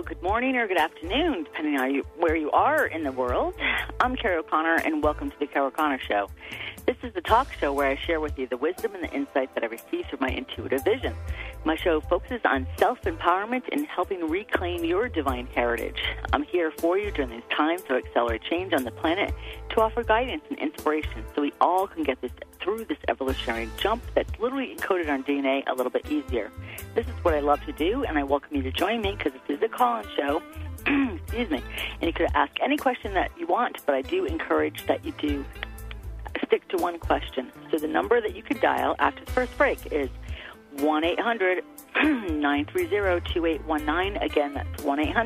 hello, good morning or good afternoon, depending on where you are in the world. I'm Carrie O'Connor, and welcome to the Carrie O'Connor Show. This is the talk show where I share with you the wisdom and the insight that I receive through my intuitive vision. My show focuses on self-empowerment and helping reclaim your divine heritage. I'm here for you during these times of accelerated change on the planet to offer guidance and inspiration so we all can get through this evolutionary jump that's literally encoded on DNA a little bit easier. This is what I love to do, and I welcome you to join me because this is a call-in show. Excuse me. And you could ask any question that you want, but I do encourage that you do stick to one question. So the number that you could dial after the first break is 1-800-930-2819. Again, that's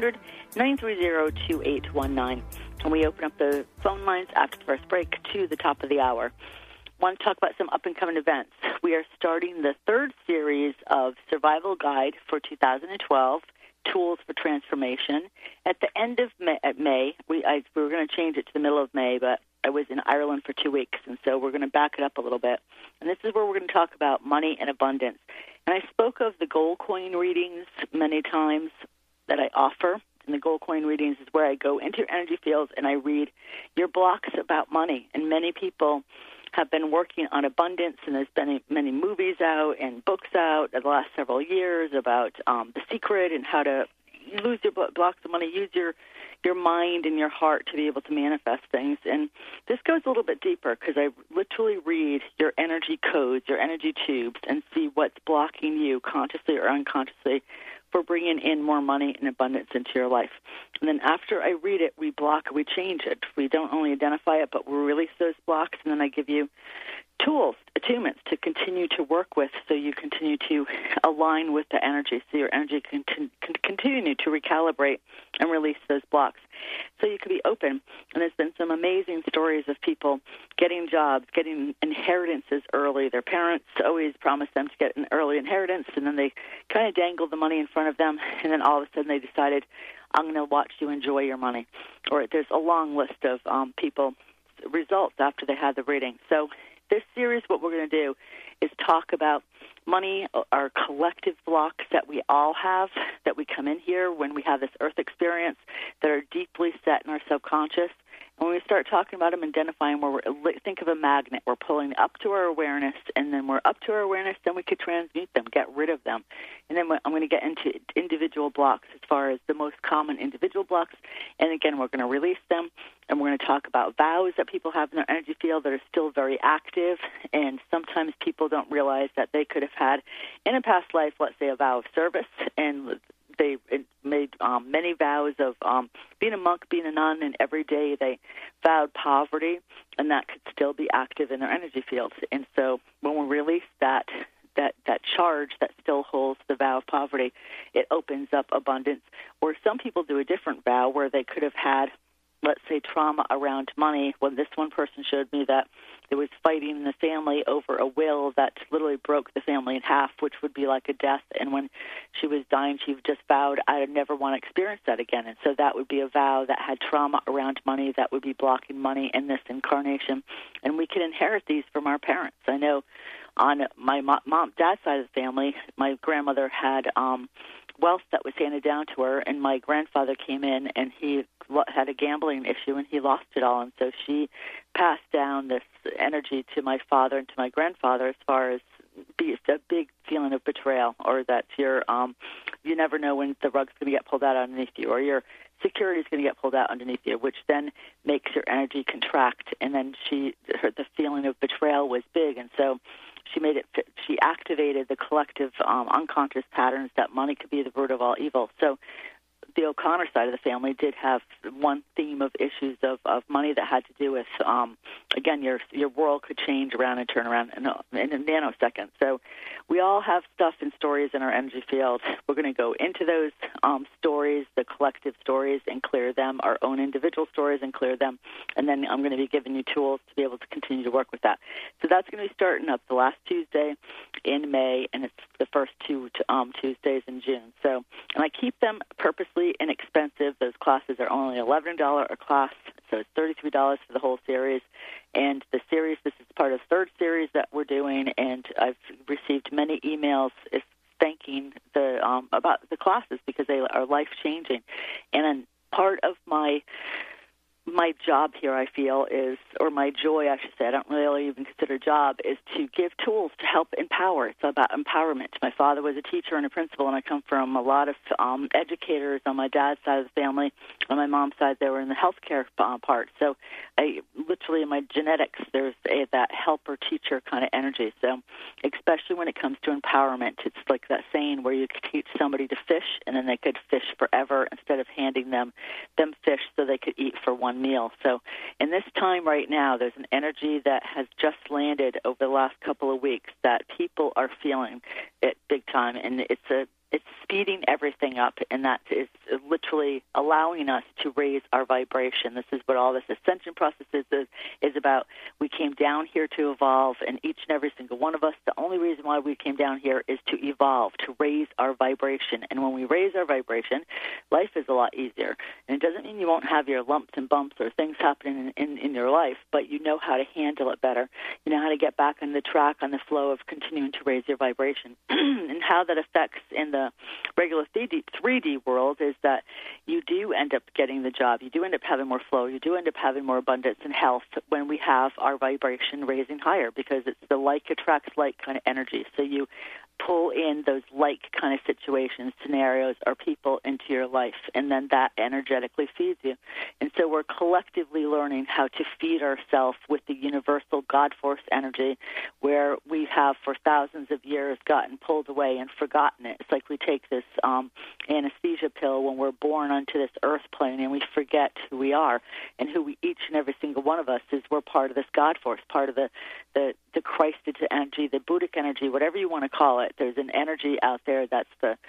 1-800-930-2819. And we open up the phone lines after the first break to the top of the hour. Want to talk about some up-and-coming events. We are starting the third series of Survival Guide for 2012, Tools for Transformation. At the end of May, we were going to change it to the middle of May, but I was in Ireland for 2 weeks, and so we're going to back it up a little bit. And this is where we're going to talk about money and abundance. And I spoke of the gold coin readings many times that I offer. And the gold coin readings is where I go into your energy fields and I read your blocks about money. And many people have been working on abundance, and there's been many movies out and books out in the last several years about The Secret and how to lose your blocks of money, use your mind and your heart to be able to manifest things. And this goes a little bit deeper because I literally read your energy codes, your energy tubes, and see what's blocking you consciously or unconsciously for bringing in more money and abundance into your life. And then after I read it, we change it. We don't only identify it, but we release those blocks, and then I give you tools, attunements to continue to work with so you continue to align with the energy, so your energy can continue to recalibrate and release those blocks. So you can be open. And there's been some amazing stories of people getting jobs, getting inheritances early. Their parents always promised them to get an early inheritance, and then they kind of dangled the money in front of them, and then all of a sudden they decided, I'm going to watch you enjoy your money. Or there's a long list of people results after they had the reading. So this series, what we're going to do is talk about money, our collective blocks that we all have, that we come in here when we have this earth experience, that are deeply set in our subconscious. And when we start talking about them, identifying where think of a magnet, we're pulling up to our awareness, and then we're up to our awareness, then we could transmute them, get rid of them. And then I'm going to get into individual blocks as far as the most common individual blocks. And again, we're going to release them, and we're going to talk about vows that people have in their energy field that are still very active. And sometimes people don't realize that they could have had in a past life, let's say, a vow of service, and they made many vows of being a monk, being a nun, and every day they vowed poverty, and that could still be active in their energy fields. And so when we release that charge that still holds the vow of poverty, it opens up abundance. Or some people do a different vow where they could have had, let's say, trauma around money. When this one person showed me that there was fighting in the family over a will that literally broke the family in half, which would be like a death. And when she was dying, she just vowed, I would never want to experience that again. And so that would be a vow that had trauma around money that would be blocking money in this incarnation. And we can inherit these from our parents. I know on my dad's side of the family, my grandmother had wealth that was handed down to her, and my grandfather came in and he had a gambling issue and he lost it all, and so she passed down this energy to my father and to my grandfather as far as a big feeling of betrayal, or that you never know when the rug's going to get pulled out underneath you, or your security is going to get pulled out underneath you, which then makes your energy contract. And then the feeling of betrayal was big, and so she activated the collective unconscious patterns that money could be the root of all evil. So the O'Connor side of the family did have one theme of issues of money that had to do with, again, your world could change around and turn around in a nanosecond. So we all have stuff and stories in our energy field. We're going to go into those stories, the collective stories, and clear them, our own individual stories, and clear them. And then I'm going to be giving you tools to be able to continue to work with that. So that's going to be starting up the last Tuesday in May, and it's the first two Tuesdays in June. So, and I keep them purposely inexpensive. Those classes are only $11 a class, so it's $33 for the whole series. And the series, this is part of the third series that we're doing, and I've received many emails thanking about the classes because they are life-changing. And part of my job here, I feel, is, or my joy, I should say, I don't really even consider a job, is to give tools to help empower. It's about empowerment. My father was a teacher and a principal, and I come from a lot of educators on my dad's side of the family. On my mom's side, they were in the healthcare part. So I literally, in my genetics, there's that helper-teacher kind of energy. So especially when it comes to empowerment, it's like that saying where you could teach somebody to fish, and then they could fish forever instead of handing them fish so they could eat for one meal. So in this time right now, there's an energy that has just landed over the last couple of weeks that people are feeling it big time, and it's speeding everything up, and that is literally allowing us to raise our vibration. This is what all this ascension process is about. We came down here to evolve, and each and every single one of us, the only reason why we came down here is to evolve, to raise our vibration. And when we raise our vibration, life is a lot easier. And it doesn't mean you won't have your lumps and bumps or things happening in your life, but you know how to handle it better. You know how to get back on the track, on the flow of continuing to raise your vibration. And how that affects in the regular 3D world is that you do end up getting the job. You do end up having more flow. You do end up having more abundance and health when we have our vibration raising higher, because it's the like attracts like kind of energy. So you pull in those like kind of situations, scenarios, or people into your life, and then that energetically feeds you. And so we're collectively learning how to feed ourselves with the universal God force energy, where we have for thousands of years gotten pulled away and forgotten it. It's like we take this anesthesia pill when we're born onto this earth plane, and we forget who we are and who we, each and every single one of us is. We're part of this God force, part of the Christed energy, the Buddhic energy, whatever you want to call it. There's an energy out there that's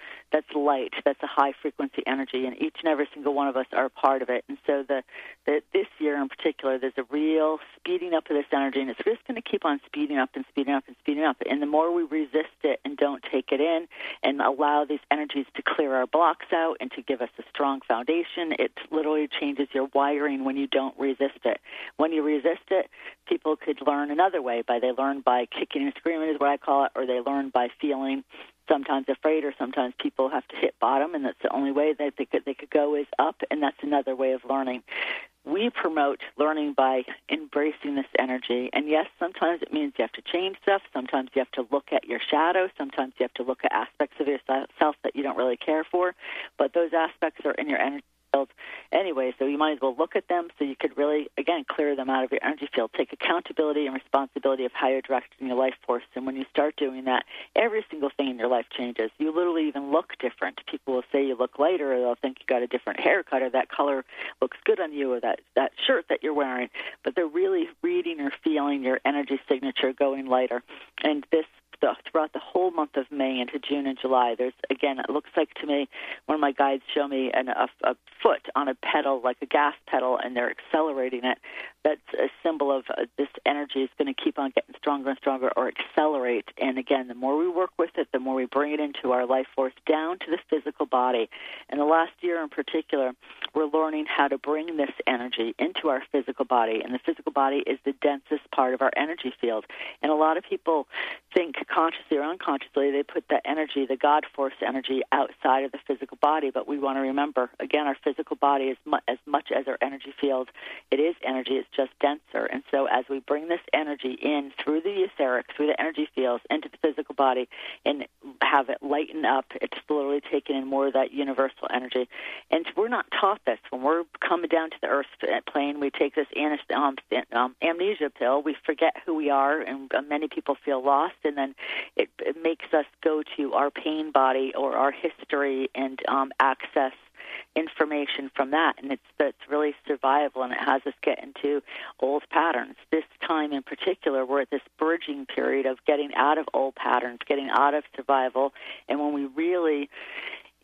light, that's a high frequency energy, and each and every single one of us are a part of it. And so this year in particular, there's a real speeding up of this energy, and it's just going to keep on speeding up and speeding up and speeding up. And the more we resist it and don't take it in and allow these energies to clear our blocks out and to give us a strong foundation, it literally changes your wiring when you don't resist it. When you resist it, people could learn another way. They learn by kicking and screaming is what I call it, or they learn by feeling sometimes afraid, or sometimes people have to hit bottom, and that's the only way that they could go is up, and that's another way of learning. We promote learning by embracing this energy. And yes, sometimes it means you have to change stuff. Sometimes you have to look at your shadow. Sometimes you have to look at aspects of yourself that you don't really care for. But those aspects are in your energy field anyway, so you might as well look at them so you could really, again, clear them out of your energy field. Take accountability and responsibility of how you're directing your life force. And when you start doing that, every single thing in your life changes. You literally even look different. People will say you look lighter, or they'll think you got a different haircut, or that color looks good on you, or that shirt that you're wearing. But they're really reading or feeling your energy signature going lighter. And this throughout the whole month of May into June and July, there's, again, it looks like to me, one of my guides show me a foot on a pedal, like a gas pedal, and they're accelerating it. That's a symbol of this energy is going to keep on getting stronger and stronger, or accelerate. And again, the more we work with it, the more we bring it into our life force down to the physical body. And the last year in particular, we're learning how to bring this energy into our physical body. And the physical body is the densest part of our energy field. And a lot of people think consciously or unconsciously they put that energy, the God force energy, outside of the physical body. But we want to remember, again, our physical body is as much as our energy field. It is energy. It's just denser. And so as we bring this energy in through the etheric, through the energy fields, into the physical body and have it lighten up, it's literally taking in more of that universal energy. And we're not taught this. When we're coming down to the earth plane, we take this amnesia pill. We forget who we are, and many people feel lost, and then it makes us go to our pain body or our history and access information from that, and that's really survival, and it has us get into old patterns. This time in particular, we're at this bridging period of getting out of old patterns, getting out of survival, and when we really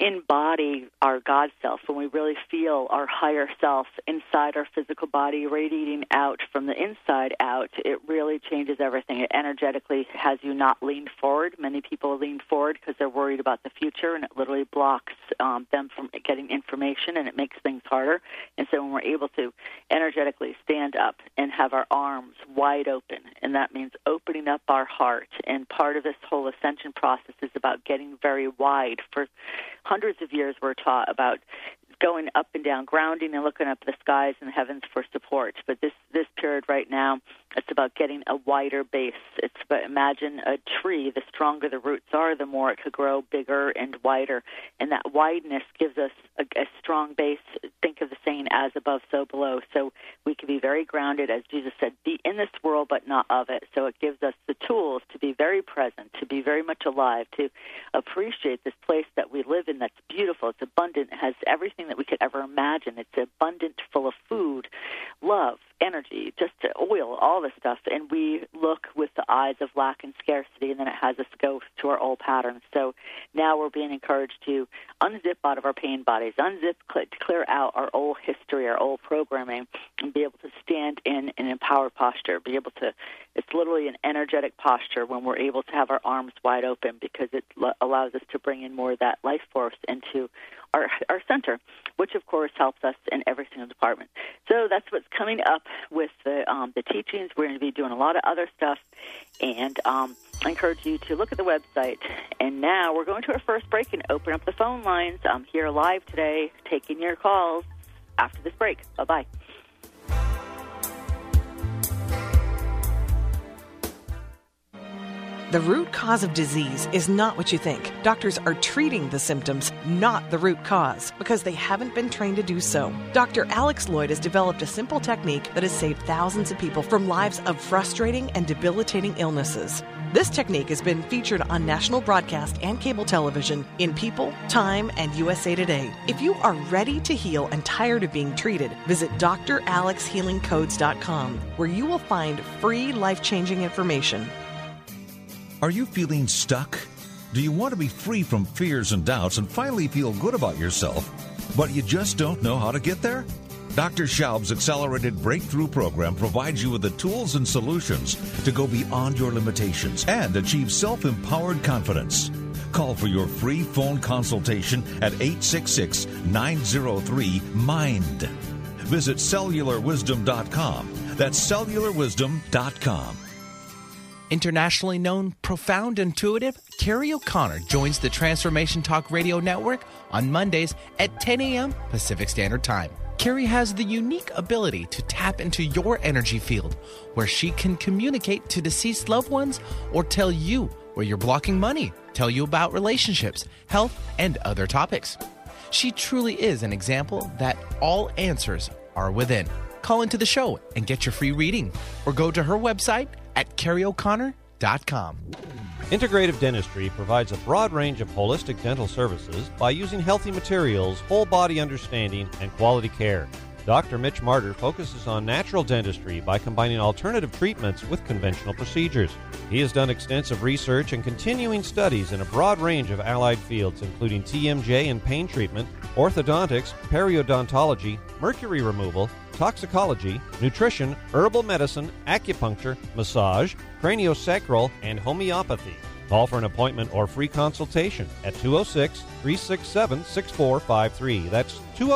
embody our God self, when we really feel our higher self inside our physical body radiating out from the inside out, it really changes everything. It energetically has you not lean forward. Many people lean forward because they're worried about the future, and it literally blocks them from getting information, and it makes things harder. And so when we're able to energetically stand up and have our arms wide open, and that means opening up our heart, and part of this whole ascension process is about getting very wide. For hundreds of years we're taught about going up and down, grounding and looking up at the skies and the heavens for support. But this period right now, it's about getting a wider base. It's about, imagine a tree. The stronger the roots are, the more it could grow bigger and wider. And that wideness gives us a strong base. Think of the saying, as above, so below. So we can be very grounded, as Jesus said, be in this world but not of it. So it gives us the tools to be very present, to be very much alive, to appreciate this place that we live in that's beautiful. It's abundant. It has everything that we could ever imagine. It's abundant, full of food, love, energy, just oil, all this stuff. And we look with the eyes of lack and scarcity, and then it has us go to our old patterns. So now we're being encouraged to unzip out of our pain bodies, unzip, clear out our old history, our old programming, and be able to stand in an empowered posture, be able to, it's literally an energetic posture when we're able to have our arms wide open, because it allows us to bring in more of that life force into our center, which of course helps us in every single department. So that's what's coming up with the teachings. We're going to be doing a lot of other stuff, and I encourage you to look at the website. And now we're going to our first break and open up the phone lines. I'm here live today taking your calls after this break. Bye-bye. The root cause of disease is not what you think. Doctors are treating the symptoms, not the root cause, because they haven't been trained to do so. Dr. Alex Lloyd has developed a simple technique that has saved thousands of people from lives of frustrating and debilitating illnesses. This technique has been featured on national broadcast and cable television in People, Time, and USA Today. If you are ready to heal and tired of being treated, visit dralexhealingcodes.com, where you will find free life-changing information. Are you feeling stuck? Do you want to be free from fears and doubts and finally feel good about yourself, but you just don't know how to get there? Dr. Schaub's Accelerated Breakthrough Program provides you with the tools and solutions to go beyond your limitations and achieve self-empowered confidence. Call for your free phone consultation at 866-903-MIND. Visit cellularwisdom.com. That's cellularwisdom.com. Internationally known, profound, intuitive, Carrie O'Connor joins the Transformation Talk Radio Network on Mondays at 10 a.m. Pacific Standard Time. Carrie has the unique ability to tap into your energy field, where she can communicate to deceased loved ones or tell you where you're blocking money, tell you about relationships, health, and other topics. She truly is an example that all answers are within. Call into the show and get your free reading, or go to her website at carrieoconnor.com. Integrative Dentistry provides a broad range of holistic dental services by using healthy materials, whole body understanding, and quality care. Dr. Mitch Martyr focuses on natural dentistry by combining alternative treatments with conventional procedures. He has done extensive research and continuing studies in a broad range of allied fields, including TMJ and pain treatment, orthodontics, periodontology, mercury removal, toxicology, nutrition, herbal medicine, acupuncture, massage, craniosacral, and homeopathy. Call for an appointment or free consultation at 206-367-6453. That's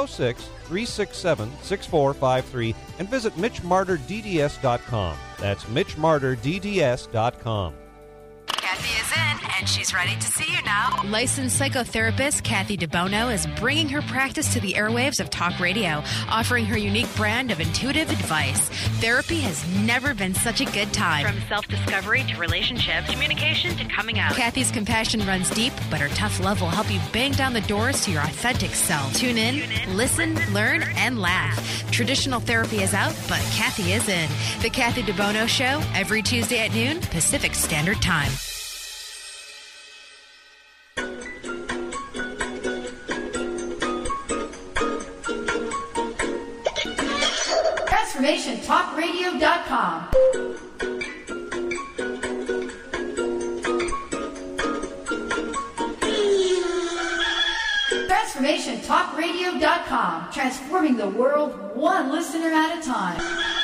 206-367-6453. And visit MitchMartyrDDS.com. That's MitchMartyrDDS.com. Kathy is in, and she's ready to see you now. Licensed psychotherapist Kathy DeBono is bringing her practice to the airwaves of talk radio, offering her unique brand of intuitive advice. Therapy has never been such a good time. From self-discovery to relationships, communication to coming out. Kathy's compassion runs deep, but her tough love will help you bang down the doors to your authentic self. Tune in, listen, learn, and laugh. Traditional therapy is out, but Kathy is in. The Kathy DeBono Show, every Tuesday at noon, Pacific Standard Time. TransformationTalkRadio.com. TransformationTalkRadio.com. Transforming the world one listener at a time.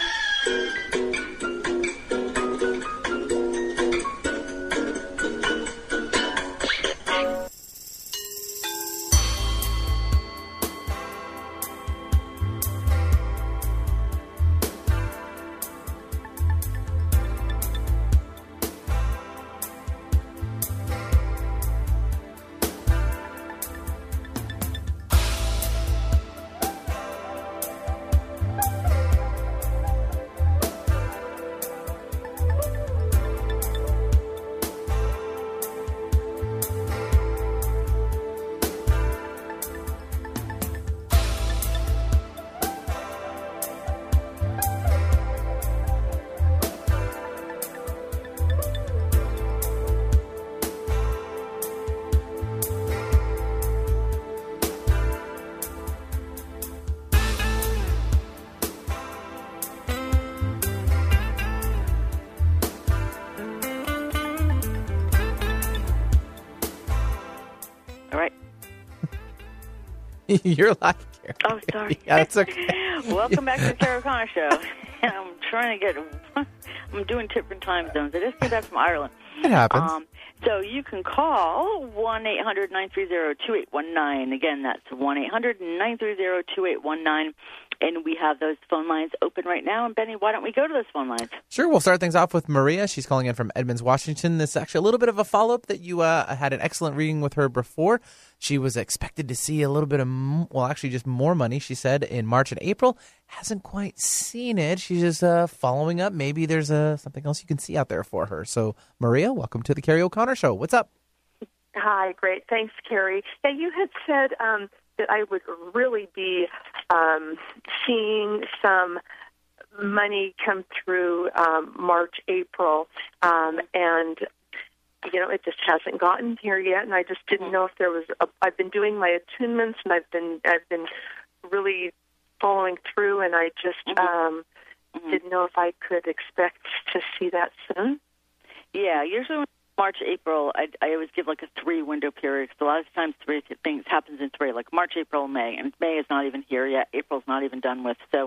You're live, Carrie. Oh, sorry. Yeah, it's okay. Welcome back to the Carrie O'Connor Show. I'm trying to I'm doing different time zones. I just came back from Ireland. It happens. So you can call 1-800-930-2819. Again, that's 1-800-930-2819. And we have those phone lines open right now. And, Benny, why don't we go to those phone lines? Sure. We'll start things off with Maria. She's calling in from Edmonds, Washington. This is actually a little bit of a follow-up that you had an excellent reading with her before. She was expected to see a little bit of, just more money, she said, in March and April. Hasn't quite seen it. She's just following up. Maybe there's something else you can see out there for her. So, Maria, welcome to the Carrie O'Connor Show. What's up? Hi, great. Thanks, Carrie. Yeah, you had said that I would really be seeing some money come through March, April, and it just hasn't gotten here yet. And I just didn't know if there was. I've been doing my attunements, and I've been really following through, and I just didn't know if I could expect to see that soon. Yeah, usually March, April, I always give like a 3-window period. So a lot of times 3 things happens in 3, like March, April, May, and May is not even here yet. April's not even done with. So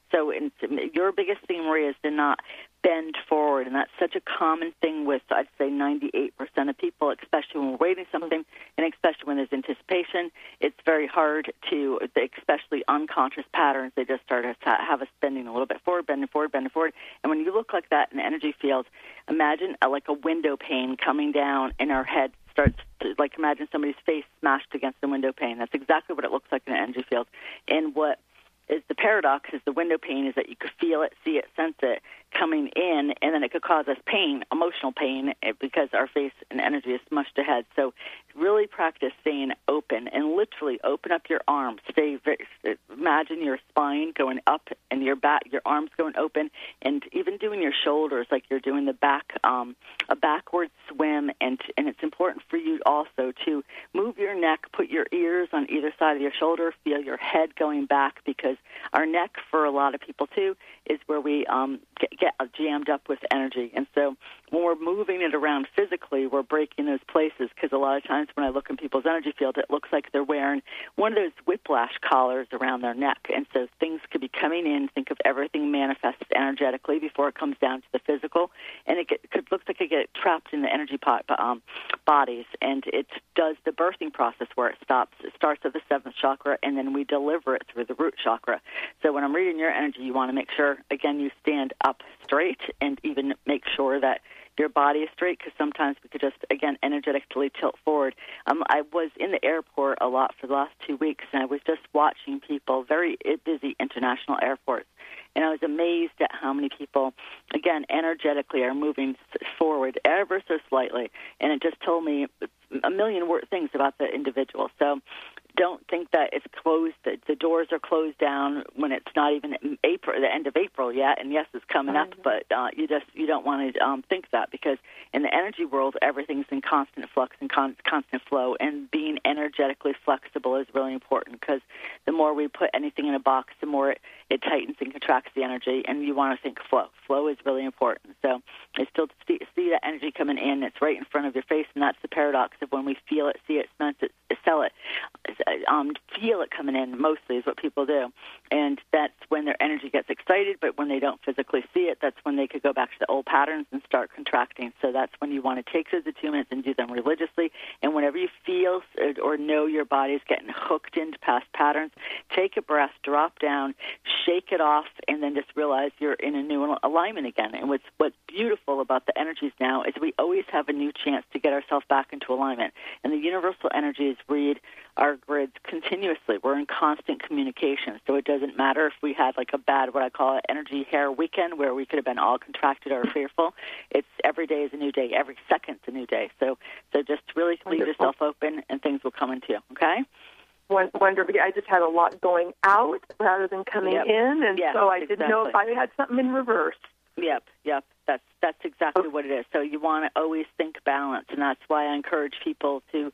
your biggest thing, Maria, is to not bend forward, and that's such a common thing with, I'd say, 98% of people, especially when we're waiting something, and especially when there's anticipation. It's very hard to, especially unconscious patterns, they just start to have us bending a little bit forward, bending forward, bending forward. And when you look like that in energy fields, imagine like a window pane coming down in our head starts to, like, imagine somebody's face smashed against the window pane. That's exactly what it looks like in an energy field. And what is the paradox is the window pane is that you could feel it, see it, sense it coming in, and then it could cause us pain, emotional pain, because our face and energy is smushed ahead. So really practice staying open and literally open up your arms. Imagine your spine going up and your back, your arms going open, and even doing your shoulders like you're doing the back, a backward swim. And it's important for you also to move your neck, put your ears on either side of your shoulder, feel your head going back, because our neck, for a lot of people too, is where we get jammed up with energy. And so when we're moving it around physically, we're breaking those places, because a lot of times when I look in people's energy field, it looks like they're wearing one of those whiplash collars around their neck. And so things could be coming in. Think of everything manifests energetically before it comes down to the physical. And it looks like it gets trapped in the energy bodies. And it does the birthing process where it stops. It starts at the 7th chakra, and then we deliver it through the root chakra. So when I'm reading your energy, you want to make sure, again, you stand up straight, and even make sure that your body is straight, because sometimes we could just, again, energetically tilt forward. I was in the airport a lot for the last 2 weeks, and I was just watching people, very busy international airports, and I was amazed at how many people, again, energetically are moving forward ever so slightly, and it just told me a million things about the individual. So don't think that it's closed, that the doors are closed down when it's not even April, the end of April yet, and yes, it's coming up, but you don't want to think that, because in the energy world, everything's in constant flux and constant flow, and being energetically flexible is really important, because the more we put anything in a box, the more it tightens and contracts the energy, and you want to think flow. Flow is really important. So I still see that energy coming in. It's right in front of your face, and that's the paradox of when we feel it, see it, sense it, sell it, feel it coming in mostly is what people do. And that's when their energy gets excited, but when they don't physically see it, that's when they could go back to the old patterns and start contracting. So that's when you want to take those attunements and do them religiously. And whenever you feel or know your body's getting hooked into past patterns, take a breath, drop down, shake it off, and then just realize you're in a new alignment again. And what's beautiful about the energies now is we always have a new chance to get ourselves back into alignment. And the universal energies read our grids continuously. We're in constant communication. So it doesn't matter if we had like a bad, what I call it, energy hair weekend where we could have been all contracted or fearful. It's every day is a new day. Every second's a new day. So just really leave yourself open and things will come into you, okay? Wonderful. I just had a lot going out rather than coming in, and so I didn't know if I had something in reverse. Yep. That's exactly what it is. So you want to always think balance, and that's why I encourage people to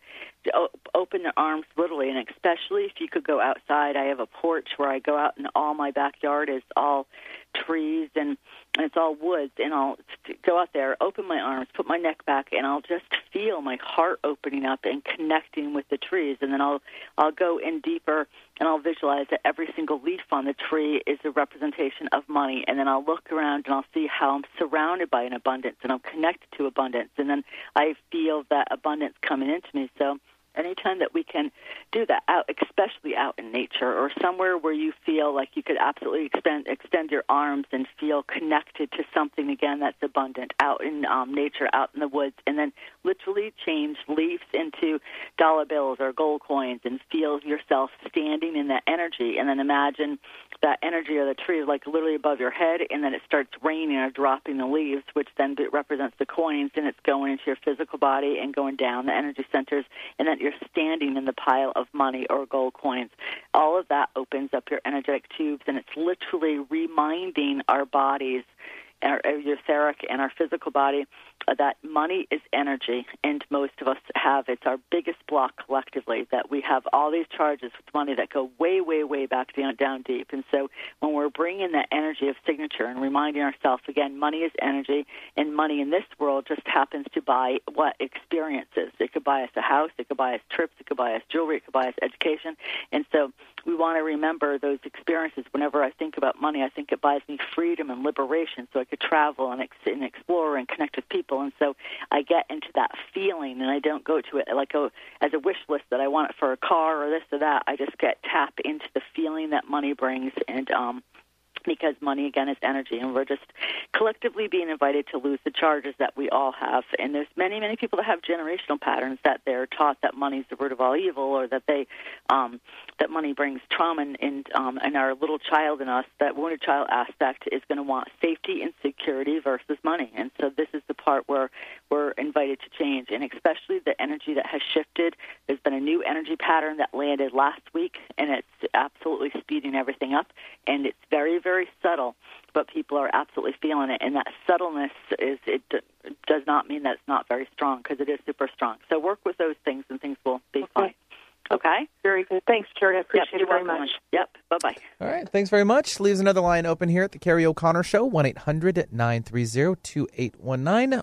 open their arms literally, and especially if you could go outside. I have a porch where I go out, and all my backyard is all trees and it's all woods, and I'll go out there, open my arms, put my neck back, and I'll just feel my heart opening up and connecting with the trees. And then I'll go in deeper, and I'll visualize that every single leaf on the tree is a representation of money. And then I'll look around, and I'll see how I'm surrounded by an abundance, and I'm connected to abundance. And then I feel that abundance coming into me. So anytime that we can do that, especially out in nature or somewhere where you feel like you could absolutely extend your arms and feel connected to something again that's abundant, out in nature, out in the woods, and then literally change leaves into dollar bills or gold coins and feel yourself standing in that energy, and then imagine that energy of the tree like literally above your head, and then it starts raining or dropping the leaves, which then represents the coins, and it's going into your physical body and going down the energy centers, and then you're standing in the pile of money or gold coins. All of that opens up your energetic tubes, and it's literally reminding our bodies, our etheric and our physical body, that money is energy, and most of us have. It's our biggest block collectively, that we have all these charges with money that go way, way, way back down deep. And so when we're bringing that energy of signature and reminding ourselves, again, money is energy, and money in this world just happens to buy what? Experiences. It could buy us a house, it could buy us trips, it could buy us jewelry, it could buy us education. And so we want to remember those experiences. Whenever I think about money, I think it buys me freedom and liberation, so I could travel and explore and connect with people. And so I get into that feeling, and I don't go to it like as a wish list that I want it for a car or this or that. I just tap into the feeling that money brings, and because money, again, is energy, and we're just collectively being invited to lose the charges that we all have. And there's many, many people that have generational patterns that they're taught that money is the root of all evil, or that that money brings trauma, and our little child in us, that wounded child aspect, is going to want safety and security versus money. And so this is the part where we're invited to change, and especially the energy that has shifted. There's been a new energy pattern that landed last week, and it's absolutely speeding everything up, and it's very, very subtle, but people are absolutely feeling it. And that subtleness does not mean that it's not very strong, because it is super strong. So work with those things, and things will be fine. Okay? Very good. Thanks, Terry. I appreciate it very much. Yep. Bye-bye. All right. Thanks very much. Leaves another line open here at the Carrie O'Connor Show, 1-800-930-2819,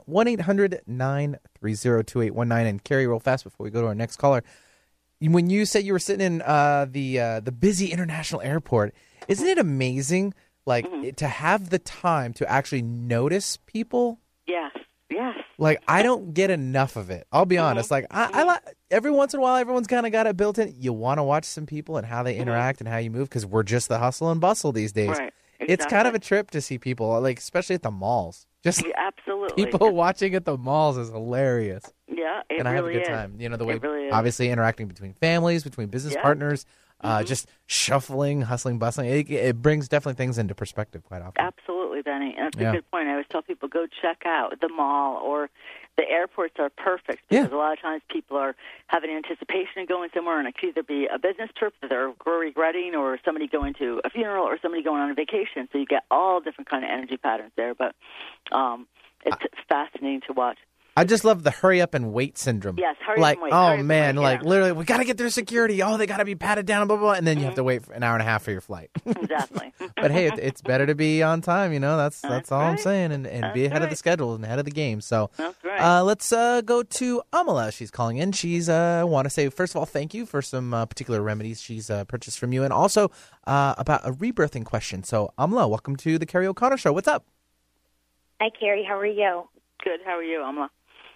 1-800-930-2819. And Carrie, real fast before we go to our next caller, when you said you were sitting in the busy international airport, isn't it amazing, to have the time to actually notice people? Yes. Like, I don't get enough of it. I'll be honest. Like, I every once in a while, everyone's kind of got it built in. You want to watch some people and how they interact and how you move, because we're just the hustle and bustle these days. Right. Exactly. It's kind of a trip to see people, like, especially at the malls. Just absolutely. People watching at the malls is hilarious. Yeah, it and I have really a good is. time. You know, the way really obviously interacting between families, between business partners, just shuffling, hustling, bustling. It brings definitely things into perspective quite often. Absolutely, Benny. And that's a good point. I always tell people, go check out the mall, or the airports are perfect, because a lot of times people are having anticipation of going somewhere, and it could either be a business trip that they're regretting, or somebody going to a funeral, or somebody going on a vacation. So you get all different kind of energy patterns there. But it's fascinating to watch. I just love the hurry up and wait syndrome. Yes, hurry like, up and wait. Oh, hurry man, up like and wait, literally, we got to get through security. Oh, they got to be patted down, blah, blah, blah. And then you have to wait for an hour and a half for your flight. Exactly. But hey, it's better to be on time, That's all right. I'm saying, and be ahead of the schedule and ahead of the game. So That's right. let's go to Amala. She's calling in. She's want to say, first of all, thank you for some particular remedies she's purchased from you, and also about a rebirthing question. So Amala, welcome to the Carrie O'Connor Show. What's up? Hi, Carrie. How are you? Good. How are you, Amla?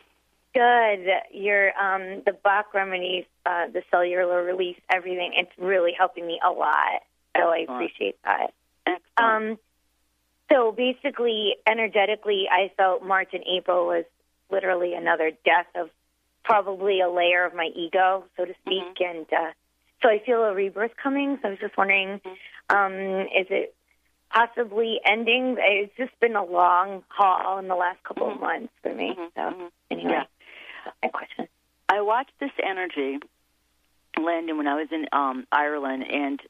Good. Your the Bach remedies, the cellular release, everything. It's really helping me a lot. So I appreciate that. Excellent. So basically, energetically, I felt March and April was literally another death of probably a layer of my ego, so to speak. And so I feel a rebirth coming. So I was just wondering, is it possibly ending? It's just been a long haul in the last couple of months for me. So anyway, that's my question. I watched this energy landing when I was in Ireland, and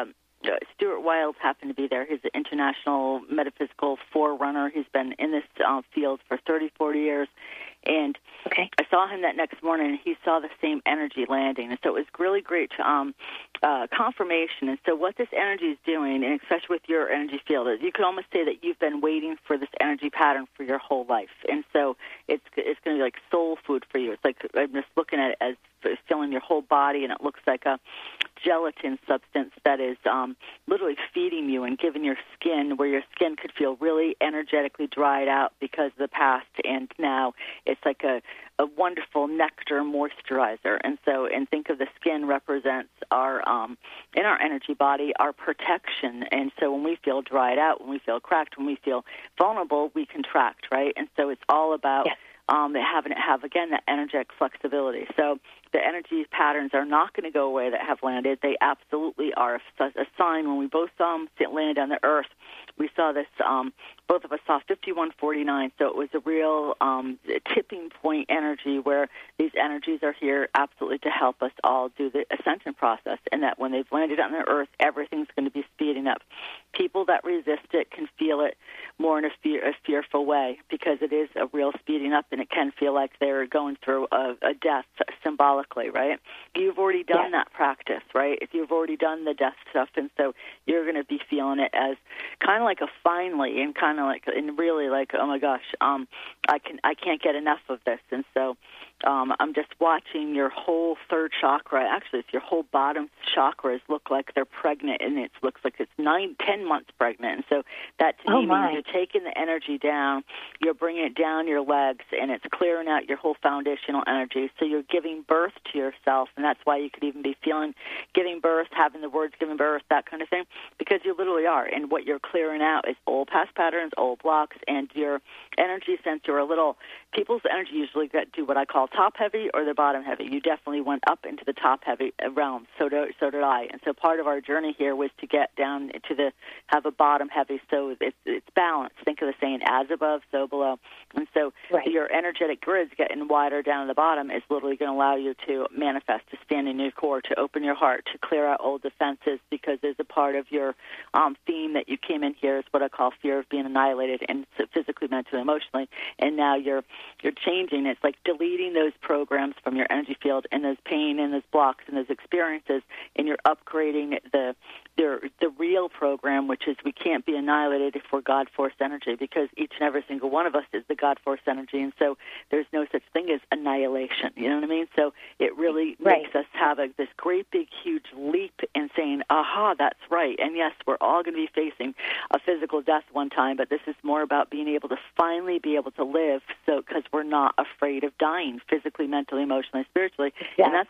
Stuart Wilde happened to be there. He's an international metaphysical forerunner. He's been in this field for 30, 40 years. And I saw him that next morning, and he saw the same energy landing. And so it was really great confirmation. And so what this energy is doing, and especially with your energy field, is you could almost say that you've been waiting for this energy pattern for your whole life. And so it's going to be like soul food for you. It's like I'm just looking at it as filling your whole body, and it looks like a gelatin substance that is literally feeding you and giving your skin, where your skin could feel really energetically dried out because of the past, and now it's like a wonderful nectar moisturizer. And so, and think of the skin represents our in our energy body, our protection. And so when we feel dried out, when we feel cracked, when we feel vulnerable, we contract, right? And so it's all about having it have, again, that energetic flexibility. So the energy patterns are not going to go away that have landed. They absolutely are a sign. When we both saw them land on the earth, we saw this, both of us saw 5149, so it was a real tipping point energy where these energies are here absolutely to help us all do the ascension process, and that when they've landed on the earth, everything's going to be speeding up. People that resist it can feel it more in a fearful way, because it is a real speeding up, and it can feel like they're going through a death symbolically, right? You've already done that practice, right? If you've already done the death stuff, and so you're going to be feeling it as kind of like a finally, and kind of like, and really like, oh my gosh, I can't get enough of this. And so I'm just watching your whole third chakra. Actually, it's your whole bottom chakras look like they're pregnant, and it looks like it's 9-10 months pregnant. And so that to me means you're taking the energy down, you're bringing it down your legs, and it's clearing out your whole foundational energy. So you're giving birth to yourself, and that's why you could even be feeling giving birth, having the words giving birth, that kind of thing, because you literally are. And what you're clearing out is old past patterns, old blocks, and your energy, since you're a little, people's energy usually do what I call top heavy or the bottom heavy. You definitely went up into the top heavy realm. So did I. And so part of our journey here was to get down to have a bottom heavy. So it's balanced. Think of the saying, as above, so below. And so your energetic grids getting wider down at the bottom is literally going to allow you to manifest, to stand in your core, to open your heart, to clear out old defenses, because there's a part of your theme that you came in here is what I call fear of being annihilated, and physically, mentally, emotionally. And now you're changing. It's like deleting those programs from your energy field, and those pain and those blocks and those experiences, and you're upgrading the real program, which is we can't be annihilated if we're God-force energy, because each and every single one of us is the God-force energy, and so there's no such thing as annihilation. You know what I mean? So it really makes us have this great big huge leap in saying, aha, that's right. And yes, we're all going to be facing a physical death one time, but this is more about being able to finally be able to live, so because we're not afraid of dying physically, mentally, emotionally, spiritually. Exactly. And that's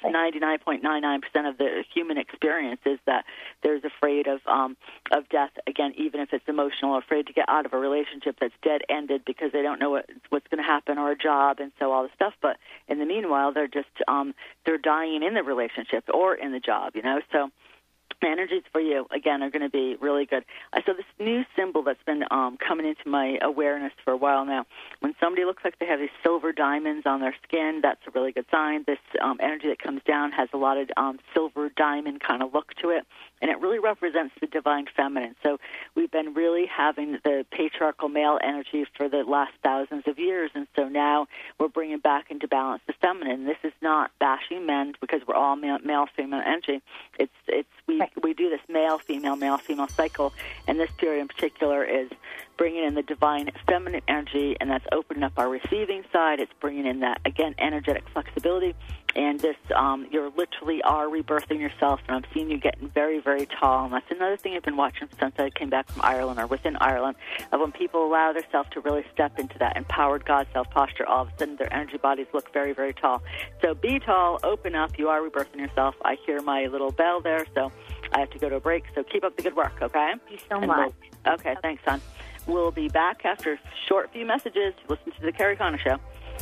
99.99% of the human experience, is that there's afraid of death, again, even if it's emotional, afraid to get out of a relationship that's dead-ended because they don't know what's going to happen, or a job, and so all this stuff. But in the meanwhile, they're just they're dying in the relationship or in the job, So the energies for you, again, are going to be really good. So this new symbol that's been coming into my awareness for a while now, when somebody looks like they have these silver diamonds on their skin, that's a really good sign. This energy that comes down has a lot of silver diamond kind of look to it. and it really represents the divine feminine. So we've been really having the patriarchal male energy for the last thousands of years, and so now we're bringing back into balance the feminine. This is not bashing men because we're all male female energy. We do this male female cycle, and this period in particular is bringing in the divine feminine energy, and that's opening up our receiving side. It's bringing in that, again, energetic flexibility, and this you literally are rebirthing yourself, and I'm seeing you getting very, very tall, and that's another thing I've been watching since I came back from Ireland, or within Ireland, of when people allow themselves to really step into that empowered God self posture, all of a sudden their energy bodies look very, very tall. So be tall, open up, you are rebirthing yourself. I hear my little bell there, so I have to go to a break, so keep up the good work, okay? Thank you so much. Okay, thanks, hon. We'll be back after a short few messages. Listen to the Carrie Connor Show.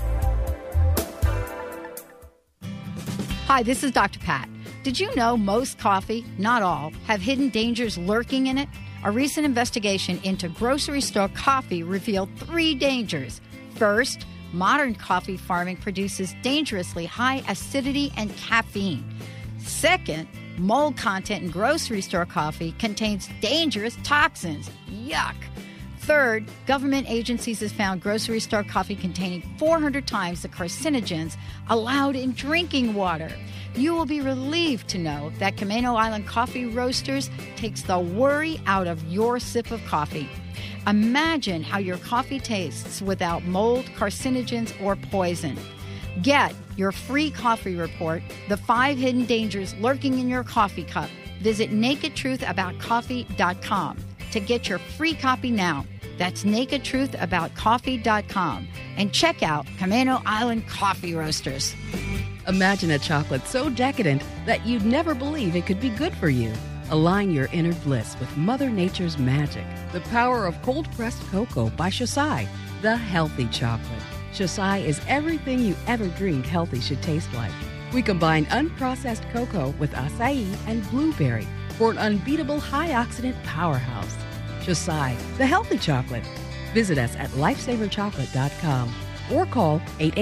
Hi, this is Dr. Pat. Did you know most coffee, not all, have hidden dangers lurking in it? A recent investigation into grocery store coffee revealed 3 dangers. First, modern coffee farming produces dangerously high acidity and caffeine. Second, mold content in grocery store coffee contains dangerous toxins. Yuck. Third, government agencies have found grocery store coffee containing 400 times the carcinogens allowed in drinking water. You will be relieved to know that Camano Island Coffee Roasters takes the worry out of your sip of coffee. Imagine how your coffee tastes without mold, carcinogens, or poison. Get your free coffee report, The 5 Hidden Dangers Lurking in Your Coffee Cup. Visit nakedtruthaboutcoffee.com to get your free copy now. That's nakedtruthaboutcoffee.com. And check out Camano Island Coffee Roasters. Imagine a chocolate so decadent that you'd never believe it could be good for you. Align your inner bliss with Mother Nature's magic. The power of cold-pressed cocoa by Shosai, the healthy chocolate. Shosai is everything you ever dreamed healthy should taste like. We combine unprocessed cocoa with acai and blueberry for an unbeatable high-oxidant powerhouse. Shosai, the healthy chocolate. Visit us at lifesaverchocolate.com or call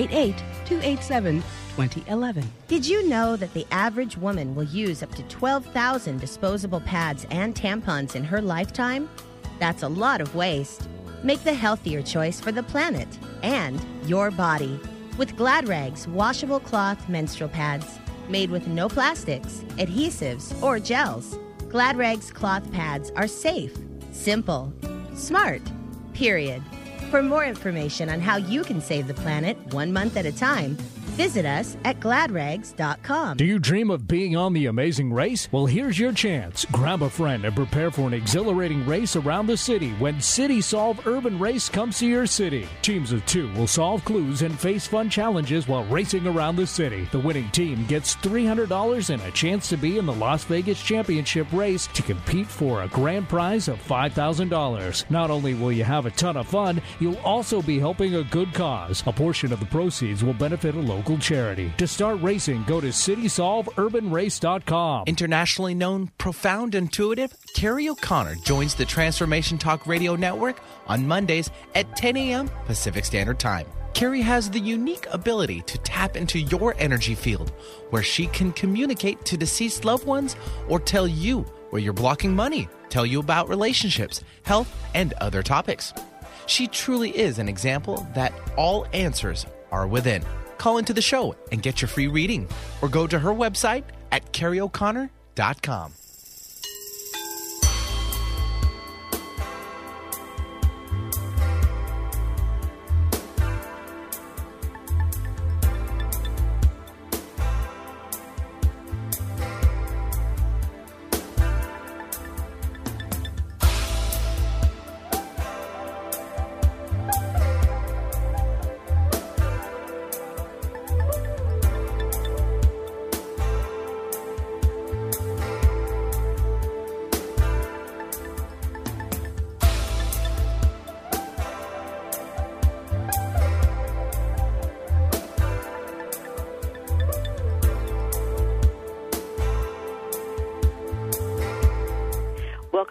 888-287-2011. Did you know that the average woman will use up to 12,000 disposable pads and tampons in her lifetime? That's a lot of waste. Make the healthier choice for the planet and your body with Glad Rags washable cloth menstrual pads made with no plastics, adhesives, or gels. Glad Rags cloth pads are safe, simple, smart, period. For more information on how you can save the planet 1 month at a time, visit us at gladrags.com. Do you dream of being on The Amazing Race? Well, here's your chance. Grab a friend and prepare for an exhilarating race around the city when City Solve Urban Race comes to your city. Teams of 2 will solve clues and face fun challenges while racing around the city. The winning team gets $300 and a chance to be in the Las Vegas Championship race to compete for a grand prize of $5,000. Not only will you have a ton of fun, you'll also be helping a good cause. A portion of the proceeds will benefit a local charity. To start racing, go to citysolveurbanrace.com. Internationally known, profound, intuitive, Carrie O'Connor joins the Transformation Talk Radio Network on Mondays at 10 a.m. Pacific Standard Time. Carrie has the unique ability to tap into your energy field, where she can communicate to deceased loved ones or tell you where you're blocking money, tell you about relationships, health, and other topics. She truly is an example that all answers are within. Call into the show and get your free reading, or go to her website at carrieoconnor.com.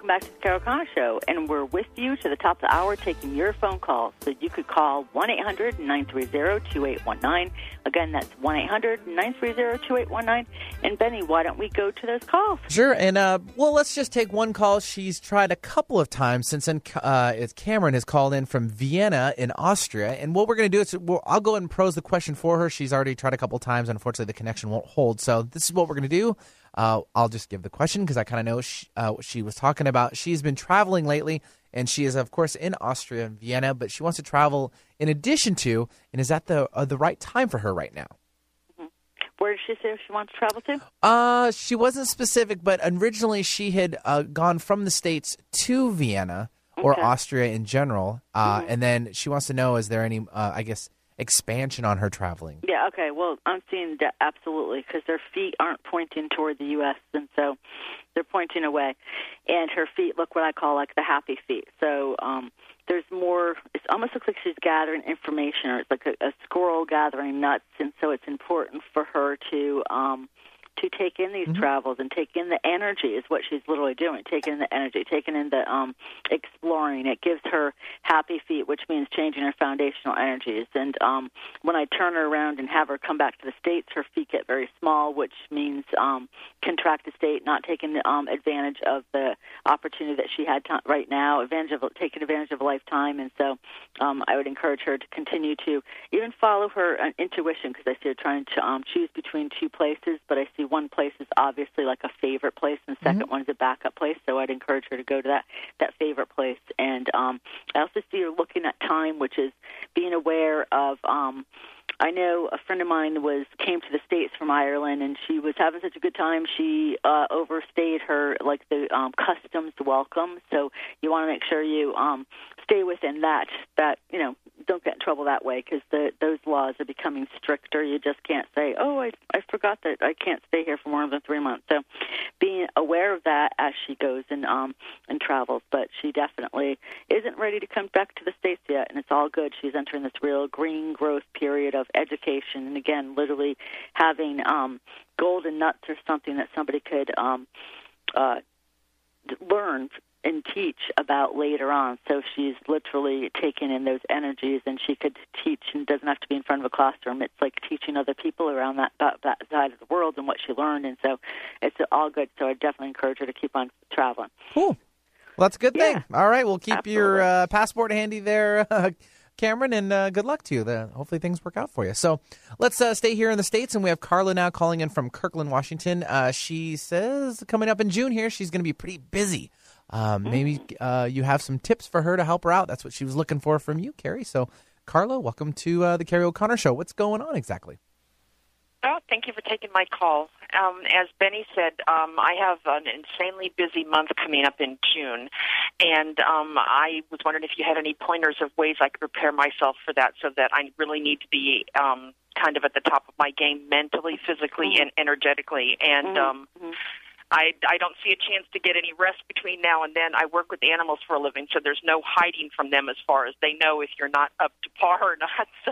back to the Carol Connor Show, and we're with you to the top of the hour taking your phone calls. So you could call 1-800-930-2819. Again, that's 1-800-930-2819. And Benny, why don't we go to those calls? Sure, and well, let's just take one call. She's tried a couple of times since then. Cameron has called in from Vienna in Austria, and what we're going to do is I'll go ahead and pose the question for her. She's already tried a couple of times. Unfortunately, the connection won't hold, so this is what we're going to do. I'll just give the question because I kind of know what she was talking about. She's been traveling lately, and she is, of course, in Austria and Vienna, but she wants to travel in addition to, and is that the right time for her right now? Mm-hmm. Where did she say she wants to travel to? She wasn't specific, but originally she had gone from the States to Vienna or Austria in general, and then she wants to know, is there any, expansion on her traveling? Yeah, okay. Well, I'm seeing that absolutely, because their feet aren't pointing toward the U.S., and so they're pointing away. And her feet look what I call like the happy feet. So there's more, it almost looks like she's gathering information, or it's like a squirrel gathering nuts, and so it's important for her to take in these travels and take in the energy is what she's literally doing, taking in the energy, taking in the exploring. It gives her happy feet, which means changing her foundational energies. And when I turn her around and have her come back to the States, her feet get very small, which means contracted state, not taking advantage of the opportunity that she had right now, taking advantage of a lifetime. And so I would encourage her to continue to even follow her intuition, because I see her trying to choose between two places, but I see one place is obviously like a favorite place, and the second one is a backup place. So I'd encourage her to go to that favorite place. And I also see her looking at time, which is being aware of. I know a friend of mine came to the States from Ireland, and she was having such a good time. She overstayed her the customs welcome. So you want to make sure you stay within that don't get in trouble that way, because those laws are becoming stricter. You just can't say, oh, I forgot that I can't stay here for more than 3 months. So being aware of that as she goes and travels. But she definitely isn't ready to come back to the States yet, and it's all good. She's entering this real green growth period of education, and again, literally having golden nuts or something that somebody could learn and teach about later on. So she's literally taking in those energies, and she could teach, and doesn't have to be in front of a classroom. It's like teaching other people around that side of the world and what she learned, and so it's all good. So I definitely encourage her to keep on traveling. Cool. Well, that's a good thing. All right, we'll keep your passport handy there, Cameron, and good luck to you. Hopefully things work out for you. So let's stay here in the States, and we have Carla now calling in from Kirkland, Washington. She says coming up in June here, she's going to be pretty busy. Maybe you have some tips for her to help her out. That's what she was looking for from you, Carrie. So, Carla, welcome to the Carrie O'Connor Show. What's going on exactly? Oh, thank you for taking my call. As Benny said, I have an insanely busy month coming up in June, and I was wondering if you had any pointers of ways I could prepare myself for that, so that I really need to be kind of at the top of my game mentally, physically, and energetically. And I don't see a chance to get any rest between now and then. I work with animals for a living, so there's no hiding from them as far as they know if you're not up to par or not. So.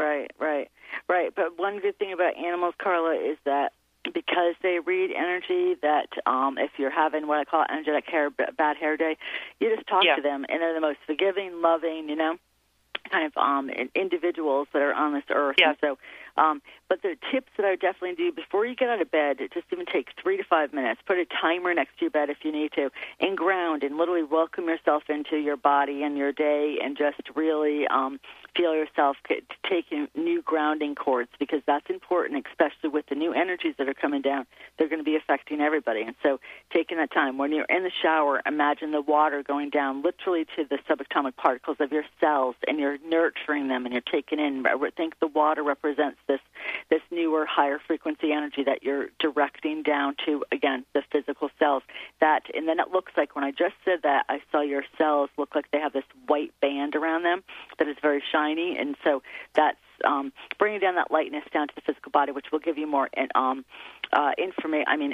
Right. But one good thing about animals, Carla, is that because they read energy, that if you're having what I call energetic bad hair day, you just talk to them, and they're the most forgiving, loving, kind of individuals that are on this earth. Yes. And so, but the tips that I would definitely do before you get out of bed, it just even takes 3 to 5 minutes. Put a timer next to your bed if you need to, and ground, and literally welcome yourself into your body and your day, and just really feel yourself taking new grounding cords, because that's important, especially with the new energies that are coming down. They're going to be affecting everybody. And so taking that time, when you're in the shower, imagine the water going down literally to the subatomic particles of your cells, and you're nurturing them, and you're taking in. I think the water represents this newer, higher frequency energy that you're directing down to, again, the physical cells. And then it looks like, when I just said that, I saw your cells look like they have this white band around them that is very shiny, and so that's bringing down that lightness down to the physical body, which will give you more energy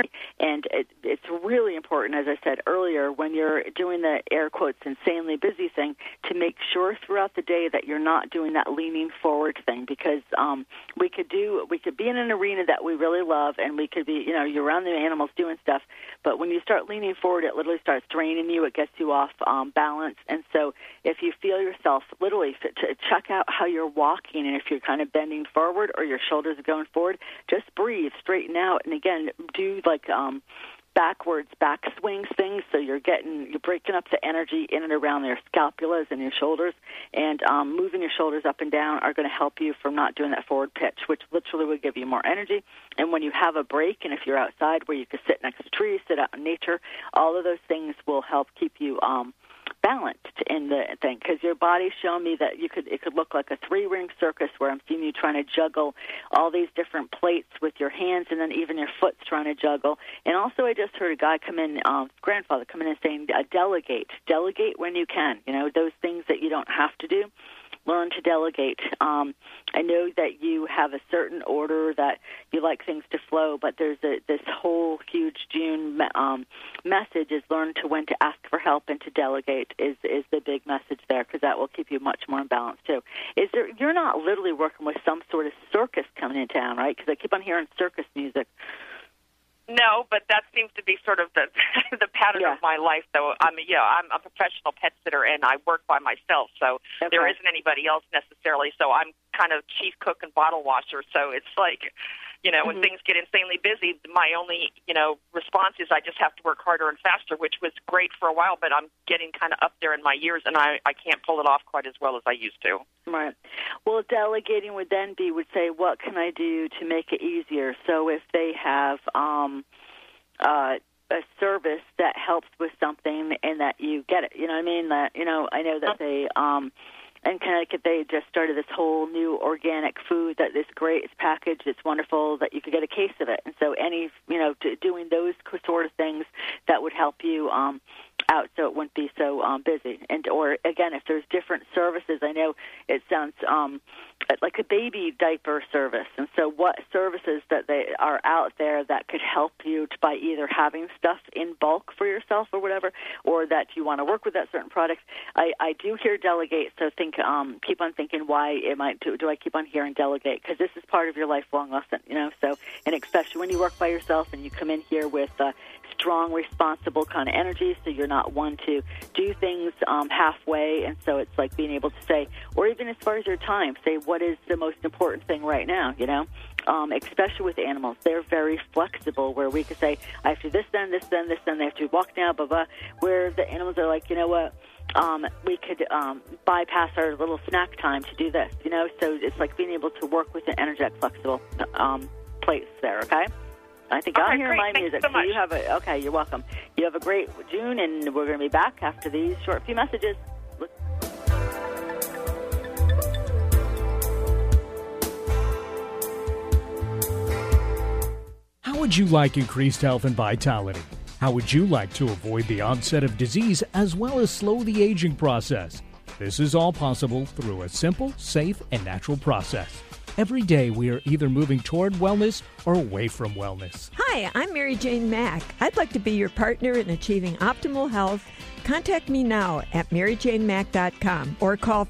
And it's really important, as I said earlier, when you're doing the air quotes insanely busy thing, to make sure throughout the day that you're not doing that leaning forward thing, because we could be in an arena that we really love, and we could be, you're around the animals doing stuff, but when you start leaning forward, it literally starts draining you. It gets you off balance. And so if you feel yourself literally to check out how you're walking, and if you're kind of bending forward or your shoulders are going forward, just breathe, straighten out, and again, do like backwards back swings things, so you're breaking up the energy in and around your scapulas and your shoulders, and moving your shoulders up and down are going to help you from not doing that forward pitch, which literally will give you more energy. And when you have a break, and if you're outside where you can sit next to trees, sit out in nature, all of those things will help keep you balanced in the thing, because your body's showing me that it could look like a 3-ring circus where I'm seeing you trying to juggle all these different plates with your hands, and then even your foot's trying to juggle. And also, I just heard a guy come in, grandfather come in and saying, delegate when you can. Those things that you don't have to do. Learn to delegate. I know that you have a certain order that you like things to flow, but there's this whole huge June message is learn to when to ask for help and to delegate is the big message there, because that will keep you much more in balance too. You're not literally working with some sort of circus coming in town, right? Because I keep on hearing circus music. No, but that seems to be sort of the pattern of my life, though. I'm a professional pet sitter, and I work by myself, so there isn't anybody else necessarily. So I'm kind of chief cook and bottle washer. So it's like, when things get insanely busy, my only, response is I just have to work harder and faster, which was great for a while, but I'm getting kind of up there in my years, and I can't pull it off quite as well as I used to. Right. Well, delegating would say, what can I do to make it easier? So if they have a service that helps with something and that you get it, I mean? That, I know that they in Connecticut, they just started this whole new organic food that is great. It's packaged. It's wonderful that you could get a case of it. And so doing those sort of things that would help you out so it wouldn't be so busy. Or, again, if there's different services, I know it sounds like a baby diaper service. And so what services that they are out there that could help you by either having stuff in bulk for yourself or whatever, or that you want to work with that certain product. I do hear delegate, so keep on thinking why it might do I keep on hearing delegate, because this is part of your lifelong lesson, so, and especially when you work by yourself and you come in here with strong, responsible kind of energy, so you're not one to do things halfway, and so it's like being able to say, or even as far as your time, say what is the most important thing right now, especially with animals. They're very flexible, where we could say, I have to do this, then, this, then, this, then, they have to walk now, blah, blah, where the animals are like, we could bypass our little snack time to do this, so it's like being able to work with an energetic, flexible place there, okay? I think I'll hear my music. So you have okay, you're welcome. You have a great June, and we're going to be back after these short few messages. How would you like increased health and vitality? How would you like to avoid the onset of disease as well as slow the aging process? This is all possible through a simple, safe, and natural process. Every day we are either moving toward wellness or away from wellness. Hi, I'm Mary Jane Mack. I'd like to be your partner in achieving optimal health. Contact me now at maryjanemack.com or call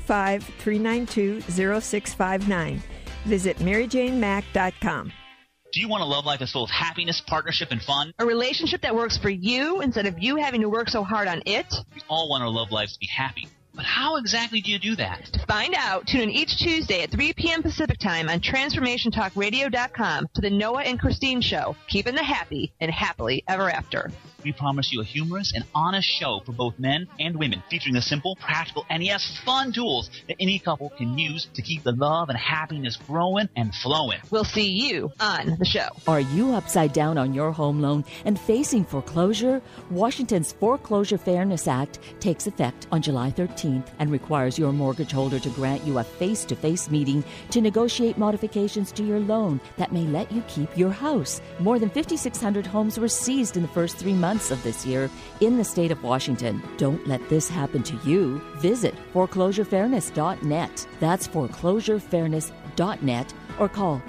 425-392-0659. Visit maryjanemack.com. Do you want a love life that's full of happiness, partnership, and fun? A relationship that works for you instead of you having to work so hard on it? We all want our love lives to be happy. But how exactly do you do that? To find out, tune in each Tuesday at 3 p.m. Pacific Time on TransformationTalkRadio.com to the Noah and Christine Show, keeping the happy and happily ever after. We promise you a humorous and honest show for both men and women, featuring the simple, practical, and yes, fun tools that any couple can use to keep the love and happiness growing and flowing. We'll see you on the show. Are you upside down on your home loan and facing foreclosure? Washington's Foreclosure Fairness Act takes effect on July 13th and requires your mortgage holder to grant you a face-to-face meeting to negotiate modifications to your loan that may let you keep your house. More than 5,600 homes were seized in the first 3 months of this year in the state of Washington. Don't let this happen to you. Visit foreclosurefairness.net. That's foreclosurefairness.net, or call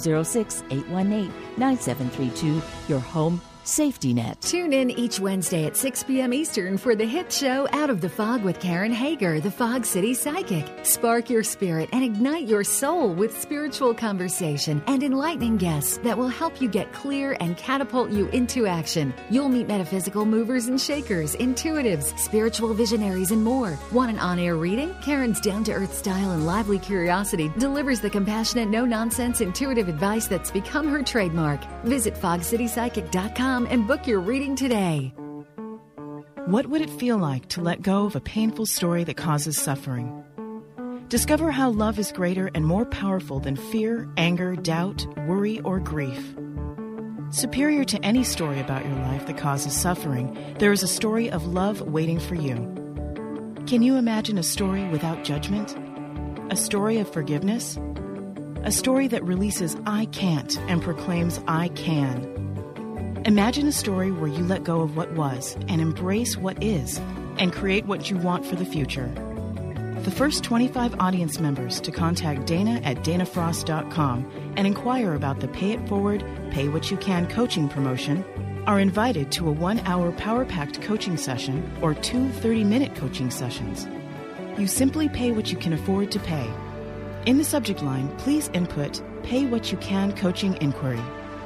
206-818-9732, your home safety net. Tune in each Wednesday at 6 p.m. Eastern for the hit show Out of the Fog with Karen Hager, the Fog City Psychic. Spark your spirit and ignite your soul with spiritual conversation and enlightening guests that will help you get clear and catapult you into action. You'll meet metaphysical movers and shakers, intuitives, spiritual visionaries, and more. Want an on-air reading? Karen's down-to-earth style and lively curiosity delivers the compassionate, no-nonsense, intuitive advice that's become her trademark. Visit fogcitypsychic.com and book your reading today. What would it feel like to let go of a painful story that causes suffering? Discover how love is greater and more powerful than fear, anger, doubt, worry, or grief. Superior to any story about your life that causes suffering, there is a story of love waiting for you. Can you imagine a story without judgment? A story of forgiveness? A story that releases I can't and proclaims I can. Imagine a story where you let go of what was and embrace what is and create what you want for the future. The first 25 audience members to contact Dana at danafrost.com and inquire about the Pay It Forward, Pay What You Can coaching promotion are invited to a 1-hour power-packed coaching session or 2 30-minute coaching sessions. You simply pay what you can afford to pay. In the subject line, please input Pay What You Can coaching inquiry.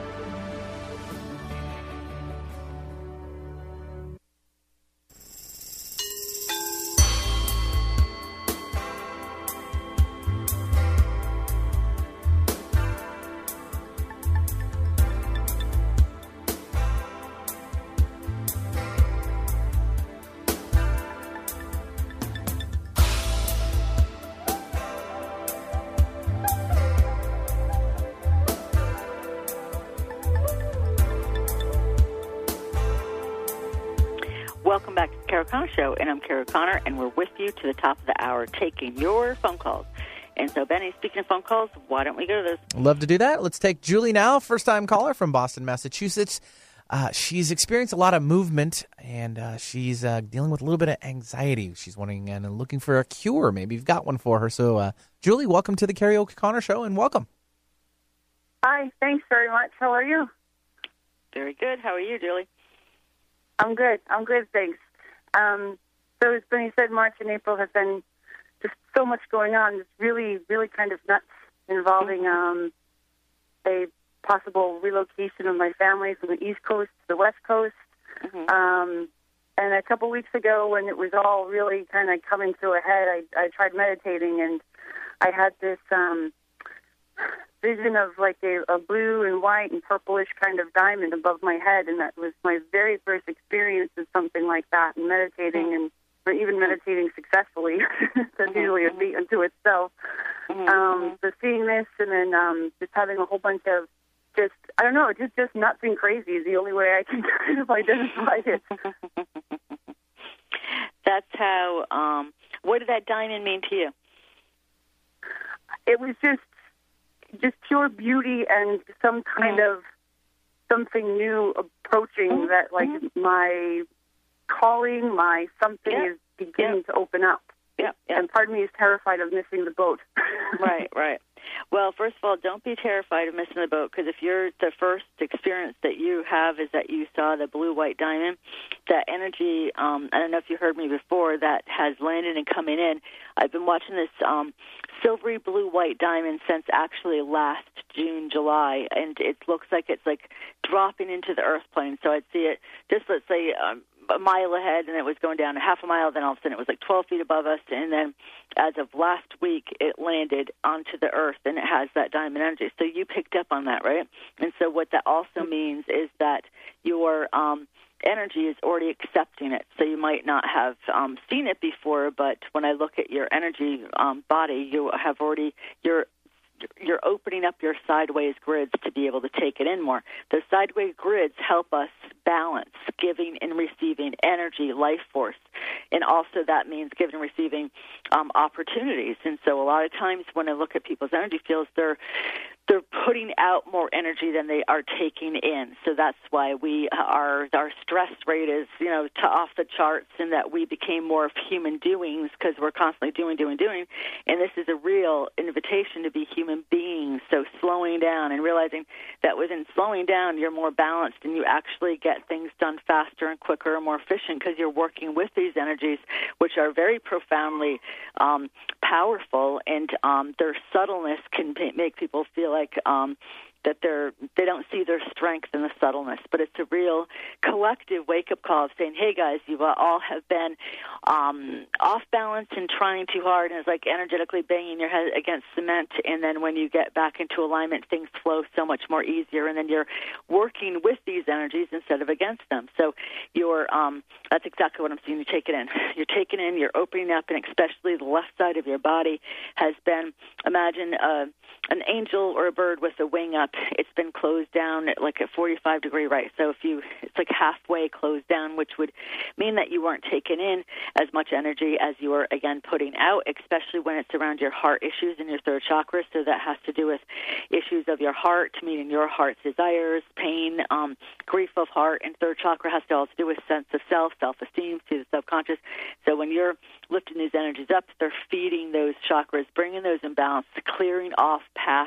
Welcome back to the Kara O'Connor Show, and I'm Kara O'Connor, and we're with you to the top of the hour taking your phone calls. And so, Benny, speaking of phone calls, why don't we go to this? Love to do that. Let's take Julie now, first-time caller from Boston, Massachusetts. She's experienced a lot of movement, and she's dealing with a little bit of anxiety. She's wanting and looking for a cure. Maybe you've got one for her. So, Julie, welcome to the Kara O'Connor Show, and welcome. Hi, thanks very much. How are you? Very good. How are you, Julie? I'm good, thanks. So as Benny said, March and April have been just so much going on. It's really, really kind of nuts involving a possible relocation of my family from the East Coast to the West Coast. And a couple weeks ago, when it was all really kind of coming to a head, I tried meditating, and I had this vision of like a blue and white and purplish kind of diamond above my head, and that was my very first experience of something like that, and meditating, and or even meditating successfully. That's usually a feat unto itself. So seeing this, and then just having a whole bunch of just, I don't know, just nuts and crazy is the only way I can kind of identify it. That's how, what did that diamond mean to you? It was just pure beauty and some kind of something new approaching that, like my calling, my something is beginning to open up. And part of me is terrified of missing the boat. Right. Well, first of all, don't be terrified of missing the boat, because if you're the first experience that you have is that you saw the blue-white diamond, that energy, I don't know if you heard me before, that has landed and coming in. I've been watching this silvery blue-white diamond since actually last June, July, and it looks like it's like dropping into the earth plane. So I'd see it just, let's say, a mile ahead, and it was going down a half a mile, then all of a sudden it was like 12 feet above us, and then as of last week, it landed onto the earth, and it has that diamond energy. So you picked up on that, right? And so what that also means is that your energy is already accepting it. So you might not have seen it before, but when I look at your energy body, you have already, you're opening up your sideways grids to be able to take it in more. The sideways grids help us balance giving and receiving energy, life force. And also that means giving and receiving opportunities. And so a lot of times when I look at people's energy fields, they're they're putting out more energy than they are taking in. So that's why our stress rate is, off the charts, and that we became more of human doings because we're constantly doing. And this is a real invitation to be human beings. So slowing down and realizing that within slowing down, you're more balanced and you actually get things done faster and quicker and more efficient because you're working with these energies, which are very profoundly powerful, and their subtleness can make people feel like that they don't see their strength in the subtleness, but it's a real collective wake-up call of saying, hey, guys, you all have been off balance and trying too hard, and it's like energetically banging your head against cement, and then when you get back into alignment, things flow so much more easier, and then you're working with these energies instead of against them. So that's exactly what I'm seeing. You take it in. You're taking in, you're opening up, and especially the left side of your body has been, imagine an angel or a bird with a wing up. It's been closed down at like a 45-degree right. So it's like halfway closed down, which would mean that you weren't taking in as much energy as you were, again, putting out, especially when it's around your heart issues in your third chakra. So that has to do with issues of your heart, meaning your heart's desires, pain, grief of heart, and third chakra has to also do with sense of self, self-esteem, to the subconscious. So when you're lifting these energies up, they're feeding those chakras, bringing those imbalances, clearing off past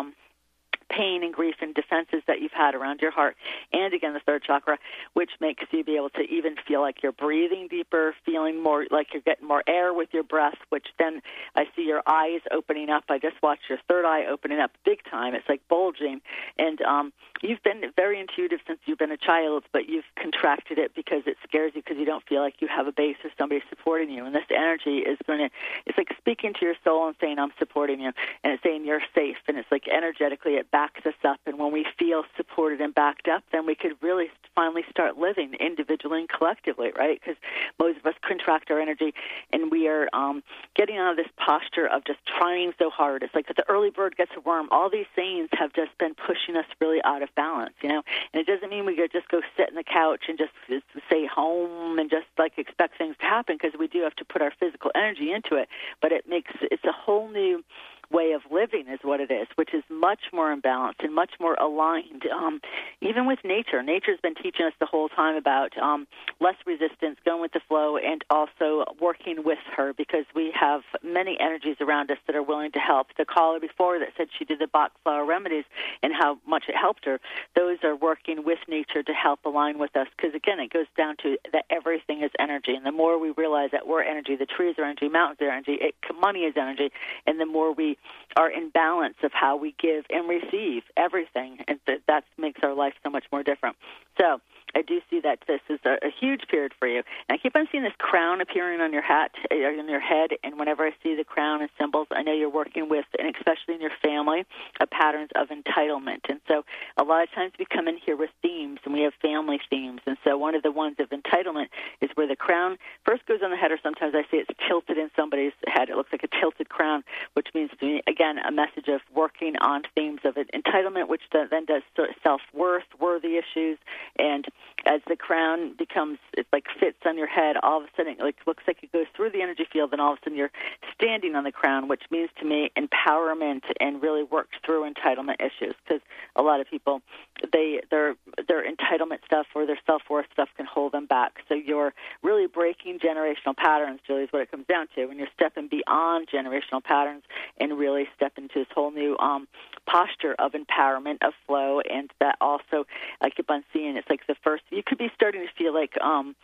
pain and grief and defenses that you've had around your heart, and again the third chakra, which makes you be able to even feel like you're breathing deeper, feeling more like you're getting more air with your breath, which then I see your eyes opening up. I just watched your third eye opening up big time. It's like bulging, and you've been very intuitive since you've been a child, but you've contracted it because it scares you because you don't feel like you have a base or somebody supporting you, and this energy is it's like speaking to your soul and saying, I'm supporting you, and it's saying you're safe, and it's like energetically it backs us up, and when we feel supported and backed up, then we could really finally start living individually and collectively, right? Because most of us contract our energy, and we are getting out of this posture of just trying so hard. It's like the early bird gets a worm. All these sayings have just been pushing us really out of balance, and it doesn't mean we could just go sit in the couch and just stay home and just like expect things to happen, because we do have to put our physical energy into it, but it's a whole new way of living is what it is, which is much more imbalanced and much more aligned, even with nature. Nature's been teaching us the whole time about less resistance, going with the flow, and also working with her, because we have many energies around us that are willing to help. The caller before that said she did the Bach flower remedies and how much it helped her, those are working with nature to help align with us, because again, it goes down to that everything is energy, and the more we realize that we're energy, the trees are energy, mountains are energy, money is energy, and the more we are in balance of how we give and receive everything, and that makes our life so much more different. So I do see that this is a huge period for you. And I keep on seeing this crown appearing on your hat, on your head, and whenever I see the crown and symbols, I know you're working with, and especially in your family, patterns of entitlement. And so a lot of times we come in here with themes, and we have family themes. And so one of the ones of entitlement is where the crown first goes on the head, or sometimes I see it's tilted in somebody's head. It looks like a tilted crown, which means to me, again, a message of working on themes of entitlement, which then does self-worth, worthy issues, and as the crown becomes, it like fits on your head, all of a sudden it looks like it goes through the energy field, and all of a sudden you're standing on the crown, which means to me empowerment and really works through entitlement issues, because a lot of people, their entitlement stuff or their self-worth stuff can hold them back. So you're really breaking generational patterns, Julie, is what it comes down to, when you're stepping beyond generational patterns and really step into this whole new posture of empowerment, of flow, and that also I keep on seeing it's like the first, you could be starting to feel like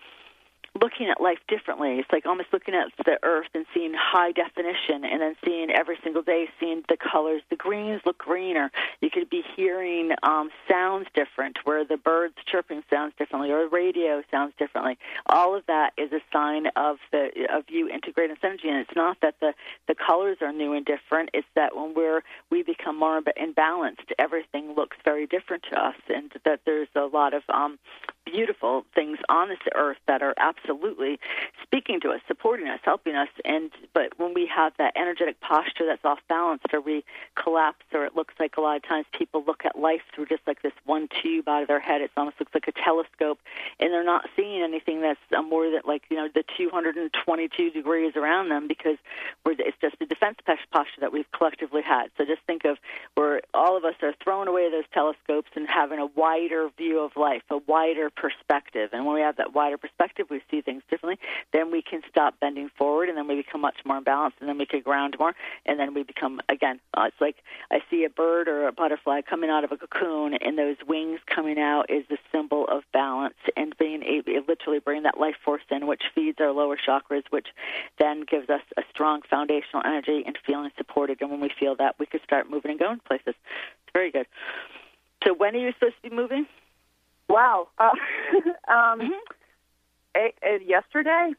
looking at life differently. It's like almost looking at the earth and seeing high definition, and then seeing every single day, seeing the colors. The greens look greener. You could be hearing sounds different, where the birds chirping sounds differently, or the radio sounds differently. All of that is a sign of you integrating this energy. And it's not that the colors are new and different. It's that when we become more imbalanced, everything looks very different to us, and that there's a lot of beautiful things on this earth that are absolutely speaking to us, supporting us, helping us. But when we have that energetic posture that's off balance, or we collapse, or it looks like a lot of times people look at life through just like this one tube out of their head. It almost looks like a telescope, and they're not seeing anything that's more than the 222 degrees around them, because it's just a defense posture that we've collectively had. So just think of where all of us are throwing away those telescopes and having a wider view of life, a wider perspective. And when we have that wider perspective, we see things differently. Then we can stop bending forward, and then we become much more balanced, and then we can ground more, and then we become, again, it's like I see a bird or a butterfly coming out of a cocoon, and those wings coming out is the symbol of balance, and being able to literally bring that life force in, which feeds our lower chakras, which then gives us a strong foundational energy and feeling supported. And when we feel that, we could start moving and going places. It's very good. So when are you supposed to be moving? Wow. Yesterday.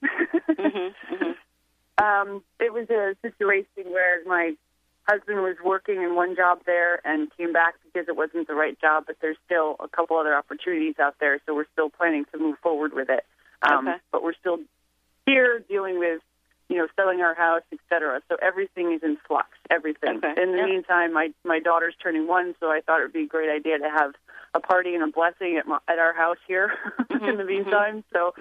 It was a situation where my husband was working in one job there and came back because it wasn't the right job, but there's still a couple other opportunities out there, so we're still planning to move forward with it. But we're still here dealing with, selling our house, etc. So everything is in flux, everything. Okay. In the meantime, my daughter's turning 1, so I thought it would be a great idea to have a party and a blessing at our house here in the meantime. So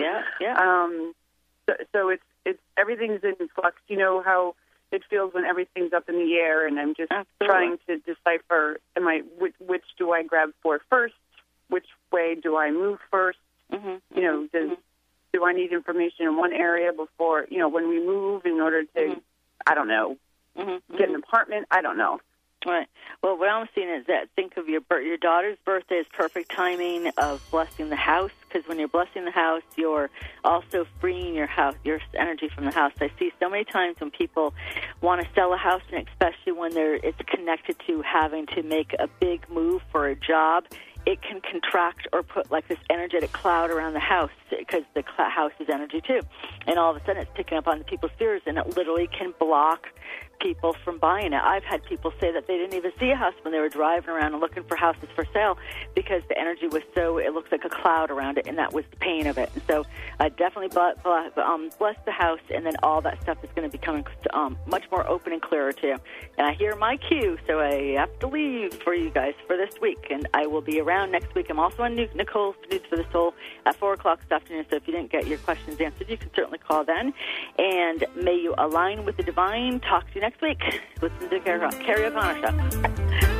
so it's everything's in flux. You know how it feels when everything's up in the air, and I'm just trying to decipher: which do I grab for first? Which way do I move first? Do I need information in one area before when we move in order to I don't know get an apartment? I don't know. Right. Well, what I'm seeing is that think of your daughter's birthday as perfect timing of blessing the house, because when you're blessing the house, you're also freeing your house, your energy from the house. I see so many times when people want to sell a house, and especially when it's connected to having to make a big move for a job, it can contract or put like this energetic cloud around the house, because the house is energy too. And all of a sudden it's picking up on the people's spheres, and it literally can block people from buying it. I've had people say that they didn't even see a house when they were driving around and looking for houses for sale, because the energy was it looks like a cloud around it, and that was the pain of it. And so definitely bless the house, and then all that stuff is going to become much more open and clearer to you. And I hear my cue, so I have to leave for you guys for this week, and I will be around next week. I'm also on Nicole's News for the Soul at 4 o'clock this afternoon, so if you didn't get your questions answered, you can certainly call then. And may you align with the divine. Talk to you next week. Listen to the Carrie O'Connor Show.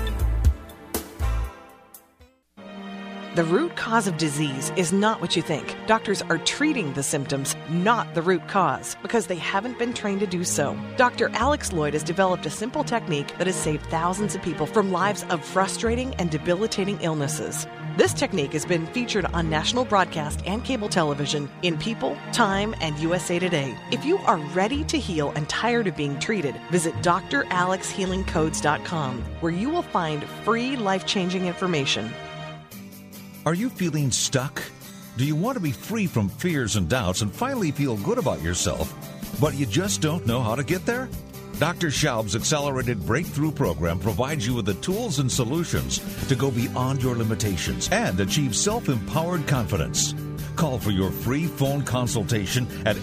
The root cause of disease is not what you think. Doctors are treating the symptoms, not the root cause, because they haven't been trained to do so. Dr. Alex Lloyd has developed a simple technique that has saved thousands of people from lives of frustrating and debilitating illnesses. This technique has been featured on national broadcast and cable television in People, Time, and USA Today. If you are ready to heal and tired of being treated, visit dralexhealingcodes.com, where you will find free life-changing information. Are you feeling stuck? Do you want to be free from fears and doubts and finally feel good about yourself, but you just don't know how to get there? Dr. Schaub's Accelerated Breakthrough Program provides you with the tools and solutions to go beyond your limitations and achieve self-empowered confidence. Call for your free phone consultation at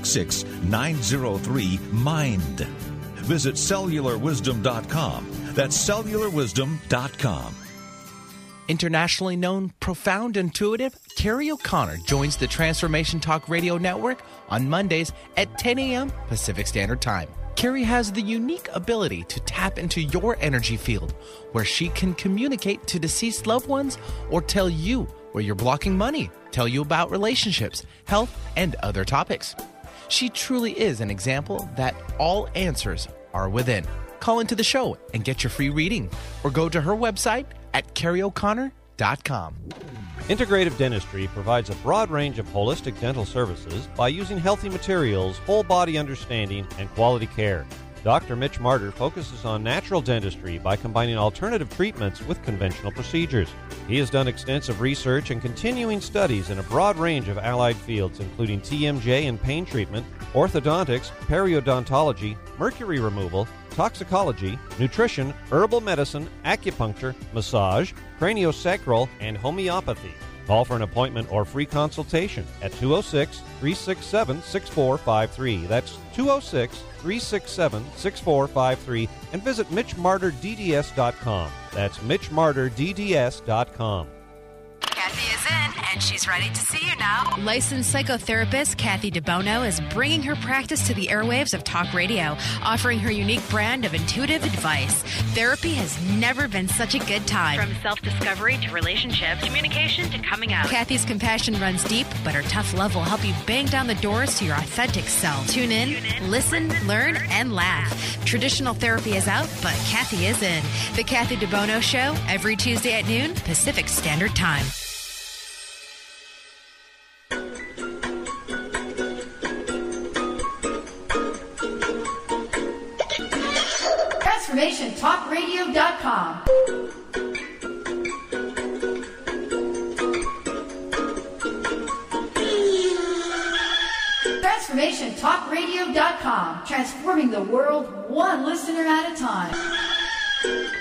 866-903-MIND. Visit cellularwisdom.com. That's cellularwisdom.com. Internationally known, profound, intuitive, Carrie O'Connor joins the Transformation Talk Radio Network on Mondays at 10 a.m. Pacific Standard Time. Carrie has the unique ability to tap into your energy field, where she can communicate to deceased loved ones or tell you where you're blocking money, tell you about relationships, health, and other topics. She truly is an example that all answers are within. Call into the show and get your free reading, or go to her website at carrieoconnor.com. Integrative Dentistry provides a broad range of holistic dental services by using healthy materials, whole body understanding, and quality care. Dr. Mitch Martyr focuses on natural dentistry by combining alternative treatments with conventional procedures. He has done extensive research and continuing studies in a broad range of allied fields, including TMJ and pain treatment, orthodontics, periodontology, mercury removal, toxicology, nutrition, herbal medicine, acupuncture, massage, craniosacral, and homeopathy. Call for an appointment or free consultation at 206-367-6453. That's 206-367-6453. And visit MitchMartyrDDS.com. That's MitchMartyrDDS.com. Kathy is in, and she's ready to see you now. Licensed psychotherapist Kathy DeBono is bringing her practice to the airwaves of talk radio, offering her unique brand of intuitive advice. Therapy has never been such a good time. From self-discovery to relationships, communication to coming out. Kathy's compassion runs deep, but her tough love will help you bang down the doors to your authentic self. Tune in, listen, learn, and laugh. Traditional therapy is out, but Kathy is in. The Kathy DeBono Show, every Tuesday at noon, Pacific Standard Time. TransformationTalkRadio.com. TransformationTalkRadio.com. Transforming the world one listener at a time.